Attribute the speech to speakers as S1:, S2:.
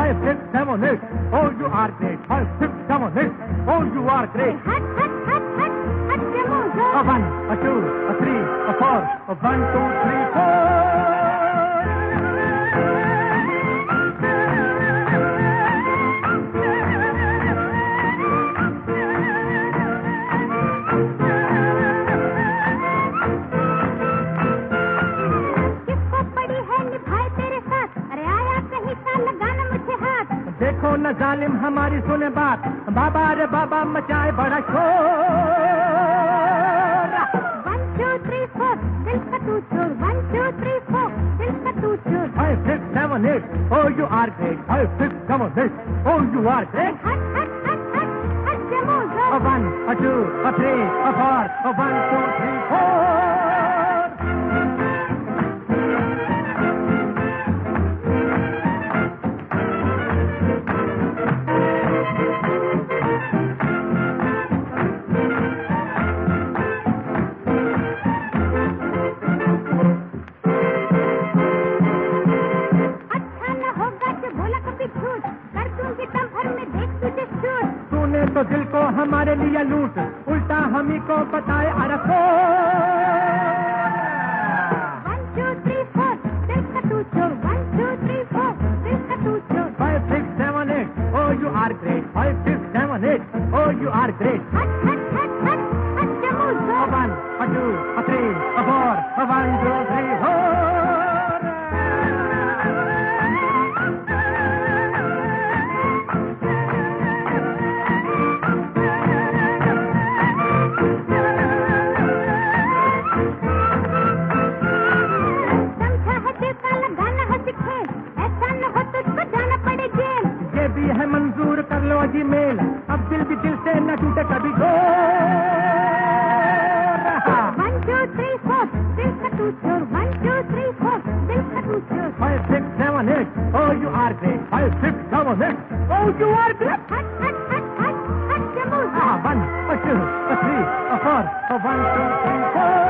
S1: 5, 6, 7, 8. Oh, you are great. 5, 6, 7, 8. Oh, you are great.
S2: Hut,
S1: A 1, a 2, a 3, a 4. A 1, 2, 3, 4. देखो न जालिम हमारी सुने बात, बाबा रे बाबा मचाए बड़ा शोर।
S2: 1, 2, 3, 4 दिल का तू चोर। 1, 2, 3, 4 दिल का तू चोर।
S1: 5, 6, 7, 8. Oh, you are great. 5, 6, 7, 8. Oh, you are great.
S2: Hut,
S1: A 1, a 2, a 3, a 4. A 1, 2, 3, 4. तो दिल को हमारे लिए लूट, उल्टा हम ही को बताए अरफो।
S2: 1, 2, 3, 4 दिल का तू चोर। 1, 2, 3, 4 दिल का तू चोर।
S1: 5, 6, 7, 8. Oh, you are great. 5, 6, 7, 8. Oh, you are great.
S2: Hut, जमूर।
S1: A 1, a 2, a 3, a 4. A 1, 2, 3, 4. है मंजूर कर लो जी मेल, अब दिल भी दिल से न टूटे कभी दो।
S2: 1, 2, 3, 4 दिल का तू चोर। 1, 2, 3, 4 दिल का तू चोर।
S1: 5, 6, 7, 8. Oh, you are great. 5, 6, 7, 8. Oh, you are great.
S2: Hut, जमूर।
S1: 1, a 2, a 3, a 4. A 1, 2, 3, 4.